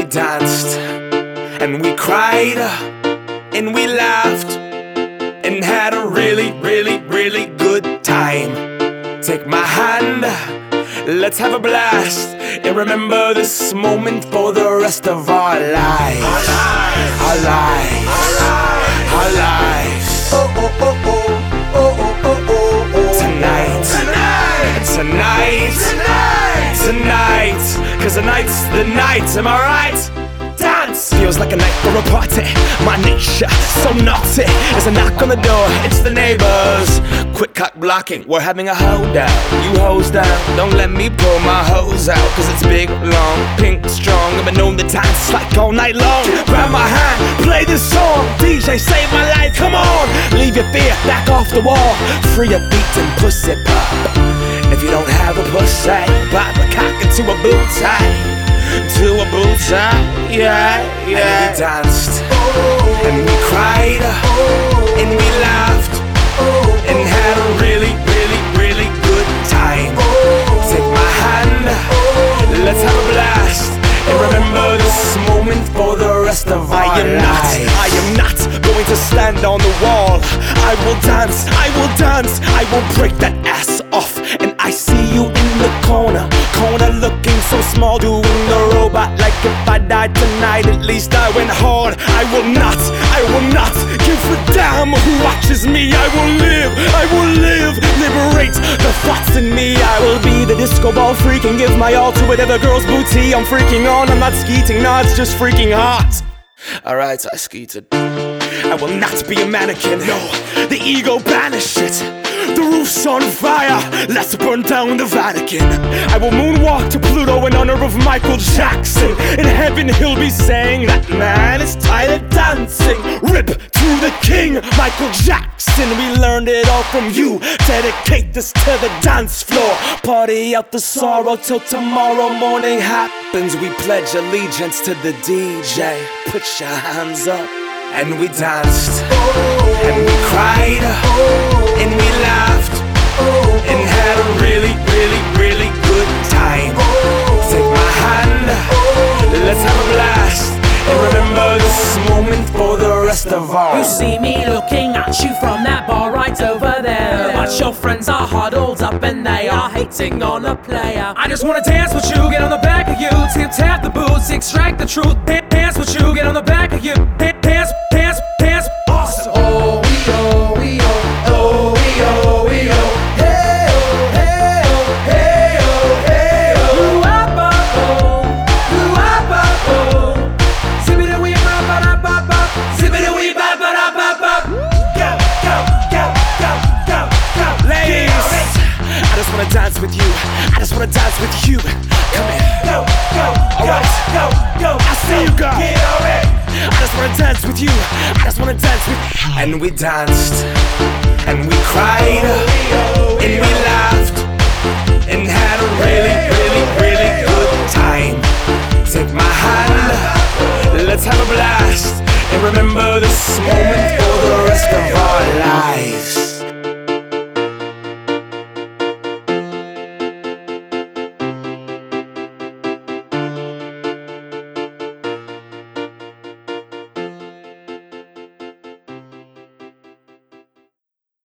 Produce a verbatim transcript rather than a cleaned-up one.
we danced, and we cried, and we laughed, and had a really, really, really good time. Take my hand, let's have a blast, and remember this moment for the rest of our lives. Our lives, our lives, our lives. Oh, oh, oh, oh, oh, oh, oh, oh, oh. Tonight, tonight, tonight, tonight, tonight, cause tonight's the night, am I right? Dance! Feels like a night for a party. My nature, so naughty. There's a knock on the door, it's the neighbors. Quit cock blocking, we're having a holdout. You hose down, don't let me pull my hose out. Cause it's big, long, pink, strong. I've been known to dance like all night long. Grab my hand, play this song. D J, save my life, come on. Leave your fear, back off the wall. Free your beat and pussy pop. If you don't have a pussy, pop a cock into a boot tie. To a boot tie, yeah, yeah. And we danced, oh, and we cried, oh, and we laughed, oh, and had a really, really, really good time. Oh, take my hand, oh, let's have a blast, and remember this moment for the rest of our I am lives. Not, I am not going to stand on the wall. I will dance, I will dance, I will break that ass off. And I see you in the corner, corner looking so small, doing the robot like if I died tonight, at least I went hard. I will not, I will not give a damn who watches me. I will live, I will live, liberate the thoughts in me. I will be the disco ball freak and give my all to whatever girl's booty I'm freaking on. I'm not skeeting, no, it's just freaking hot. Alright, I skeeted. I will not be a mannequin, no, the ego banish it. The roof's on fire, let's burn down the Vatican. I will moonwalk to Pluto in honor of Michael Jackson. In heaven he'll be saying, that man is tired of dancing. Rip to the king, Michael Jackson. We learned it all from you. Dedicate this to the dance floor. Party out the sorrow till tomorrow morning happens. We pledge allegiance to the D J. Put your hands up. And we danced, oh, and we cried, oh, and we laughed, oh, and had a really, really, really good time. Oh, take my hand, oh, let's have a blast, and remember this moment for the rest of our lives. You see me looking at you from that bar right over there, but your friends are huddled up and they are hating on a player. I just wanna dance with you, get on the back of you, tip tap the boots, extract the truth. Dance with you, get on the back of you. Dance, dance, dance, awesome. Oh, we oh, we oh, oh, we oh, we oh. Hey oh, hey oh, hey oh, hey oh. Ooh ah ba oh, ooh ah ba oh. Zippity wee ba ba da ba ba, zippity wee ba ba da ba ba. Go, go, go, go, go, go. Ladies, I just wanna dance with you. I just wanna dance with you. Come here. Go, go, alright, go, go. I see you, girl. Get alright. I just wanna dance with you. I just wanna dance with you. And we danced, and we cried, and we laughed, and had a really, really, really good time. Take my hand, let's have a blast, and remember this moment for the rest of our lives.